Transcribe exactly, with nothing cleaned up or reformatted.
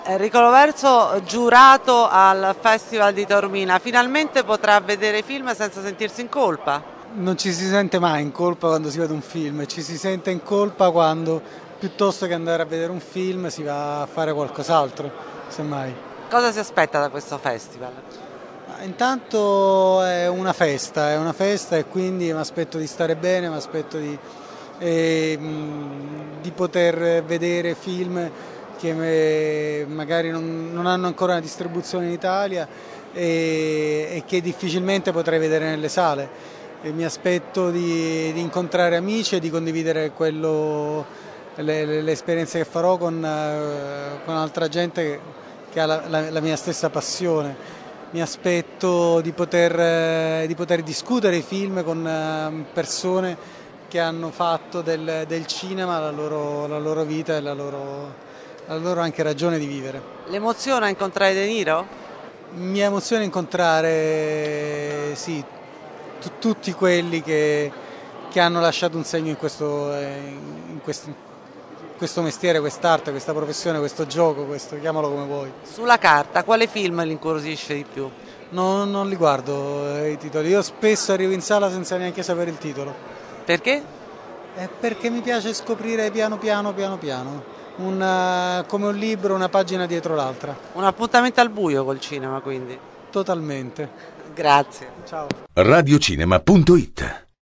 Enrico Loverso, giurato al Festival di Taormina, finalmente potrà vedere film senza sentirsi in colpa? Non ci si sente mai in colpa quando si vede un film, ci si sente in colpa quando piuttosto che andare a vedere un film si va a fare qualcos'altro, semmai. Cosa si aspetta da questo festival? Intanto è una festa, è una festa e quindi mi aspetto di stare bene, mi aspetto di, eh, di poter vedere film che magari non, non hanno ancora una distribuzione in Italia e, e che difficilmente potrei vedere nelle sale. E mi aspetto di, di incontrare amici e di condividere quello, le, le, le esperienze che farò con, con altra gente che, che ha la, la, la mia stessa passione. Mi aspetto di poter, di poter discutere i film con persone che hanno fatto del, del cinema la loro, la loro vita e la loro, la loro anche ragione di vivere. L'emoziona incontrare De Niro? Mi emoziona incontrare sì, t- tutti quelli che, che hanno lasciato un segno in questo, in questo, questo mestiere, quest'arte, questa professione, questo gioco, questo, chiamalo come vuoi. Sulla carta, quale film li incuriosisce di più? No, non li guardo eh, i titoli, io spesso arrivo in sala senza neanche sapere il titolo. Perché? Eh, perché mi piace scoprire piano piano, piano piano, una, come un libro, una pagina dietro l'altra. Un appuntamento al buio col cinema, quindi? Totalmente. Grazie. Ciao. radiocinema punto it